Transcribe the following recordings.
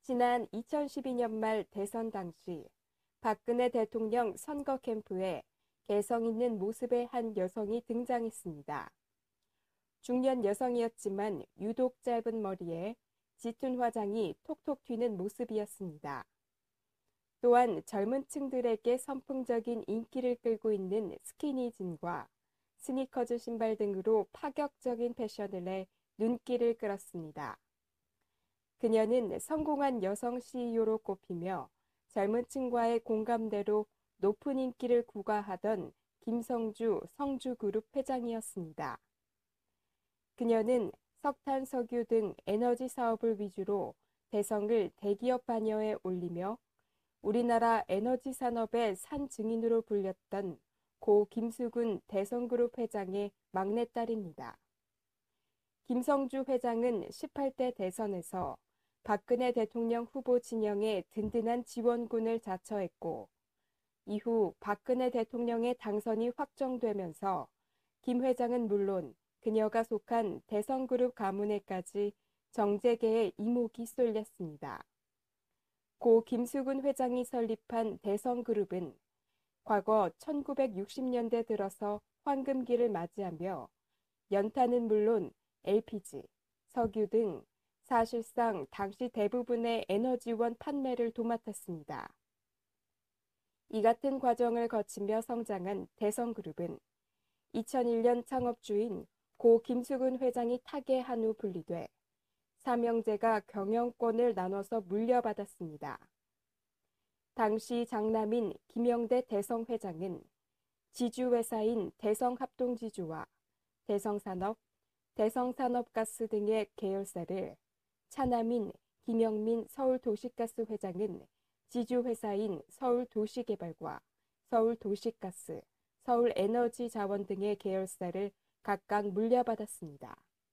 지난 2012년 말 대선 당시 박근혜 대통령 선거 캠프에 개성 있는 모습의 한 여성이 등장했습니다. 중년 여성이었지만 유독 짧은 머리에 짙은 화장이 톡톡 튀는 모습이었습니다. 또한 젊은 층들에게 선풍적인 인기를 끌고 있는 스키니진과 스니커즈 신발 등으로 파격적인 패션을 내 눈길을 끌었습니다. 그녀는 성공한 여성 CEO로 꼽히며 젊은 층과의 공감대로 높은 인기를 구가하던 김성주 성주그룹 회장이었습니다. 그녀는 석탄, 석유 등 에너지 사업을 위주로 대성을 대기업 반열에 올리며 우리나라 에너지 산업의 산 증인으로 불렸던 고 김수근 대성그룹 회장의 막내딸입니다. 김성주 회장은 18대 대선에서 박근혜 대통령 후보 진영의 든든한 지원군을 자처했고, 이후 박근혜 대통령의 당선이 확정되면서 김 회장은 물론 그녀가 속한 대성그룹 가문에까지 정재계의 이목이 쏠렸습니다. 고 김수근 회장이 설립한 대성그룹은 과거 1960년대 들어서 황금기를 맞이하며 연탄은 물론 LPG, 석유 등 사실상 당시 대부분의 에너지원 판매를 도맡았습니다. 이 같은 과정을 거치며 성장한 대성그룹은 2001년 창업주인 고 김수근 회장이 타계한 후 분리돼 삼형제가 경영권을 나눠서 물려받았습니다. 당시 장남인 김영대 대성회장은 지주회사인 대성합동지주와 대성산업, 대성산업가스 등의 계열사를, 차남인 김영민 서울도시가스 회장은 지주회사인 서울도시개발과 서울도시가스, 서울에너지자원 등의 계열사를 각각 물려받았습니다.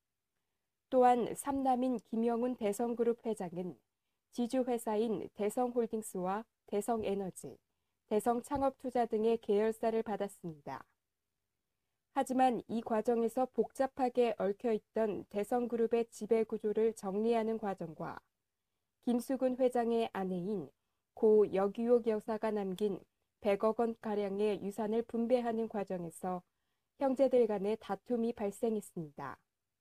또한 삼남인 김영훈 대성그룹 회장은 지주회사인 대성홀딩스와 대성에너지, 대성창업투자 등의 계열사를 받았습니다. 하지만 이 과정에서 복잡하게 얽혀있던 대성그룹의 지배구조를 정리하는 과정과 김수근 회장의 아내인 고 여기옥 여사가 남긴 100억 원가량의 유산을 분배하는 과정에서 형제들 간의 다툼이 발생했습니다.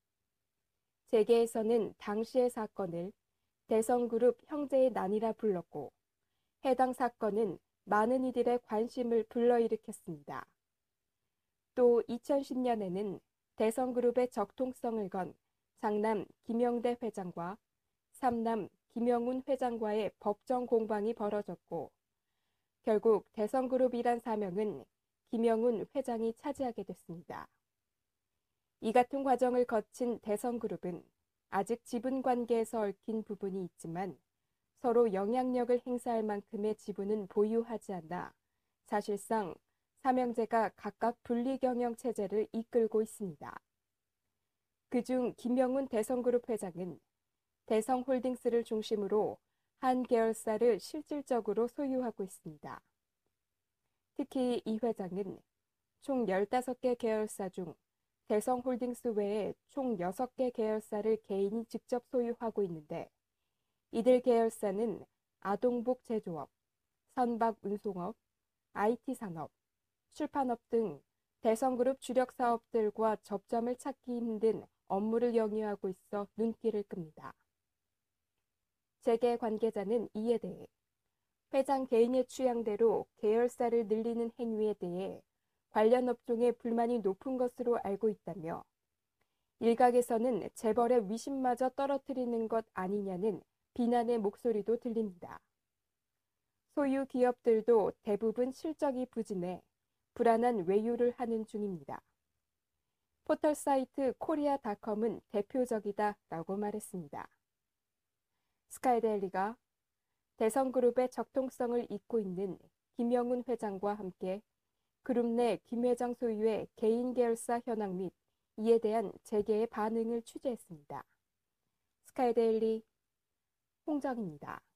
재계에서는 당시의 사건을 대성그룹 형제의 난이라 불렀고, 해당 사건은 많은 이들의 관심을 불러일으켰습니다. 또 2010년에는 대성그룹의 적통성을 건 장남 김영대 회장과 삼남 김영훈 회장과의 법정 공방이 벌어졌고, 결국 대성그룹이란 사명은 김영훈 회장이 차지하게 됐습니다. 이 같은 과정을 거친 대성그룹은 아직 지분관계에서 얽힌 부분이 있지만 서로 영향력을 행사할 만큼의 지분은 보유하지 않아 사실상 삼형제가 각각 분리경영 체제를 이끌고 있습니다. 그중 김영훈 대성그룹 회장은 대성홀딩스를 중심으로 한 계열사를 실질적으로 소유하고 있습니다. 특히 이 회장은 총 15개 계열사 중 대성홀딩스 외에 총 6개 계열사를 개인이 직접 소유하고 있는데, 이들 계열사는 아동복 제조업, 선박 운송업, IT산업, 출판업 등 대성그룹 주력 사업들과 접점을 찾기 힘든 업무를 영위하고 있어 눈길을 끕니다. 재계 관계자는 이에 대해 회장 개인의 취향대로 계열사를 늘리는 행위에 대해 관련 업종의 불만이 높은 것으로 알고 있다며, 일각에서는 재벌의 위신마저 떨어뜨리는 것 아니냐는 비난의 목소리도 들립니다. 소유 기업들도 대부분 실적이 부진해 불안한 외유를 하는 중입니다. 포털 사이트 코리아닷컴은 대표적이다라고 말했습니다. 스카이데일리가 대성그룹의 적통성을 잇고 있는 김영훈 회장과 함께 그룹 내 김 회장 소유의 개인 계열사 현황 및 이에 대한 재계의 반응을 취재했습니다. 스카이데일리 홍정입니다.